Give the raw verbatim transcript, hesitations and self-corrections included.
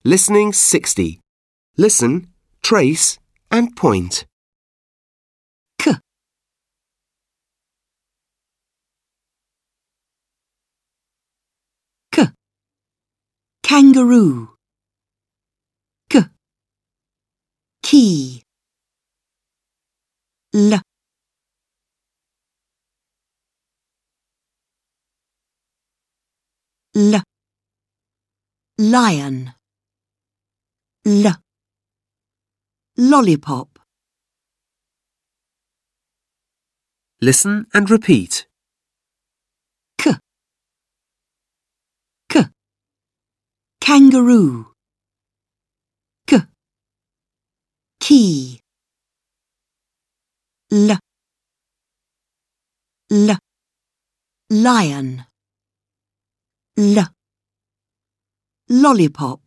Listening sixty. Listen, trace and point. K. K. Kangaroo. K. Key. L. L. Lion. L. Lollipop. Listen and repeat. K. K. Kangaroo. K. Key. L. L. Lion. L. Lollipop.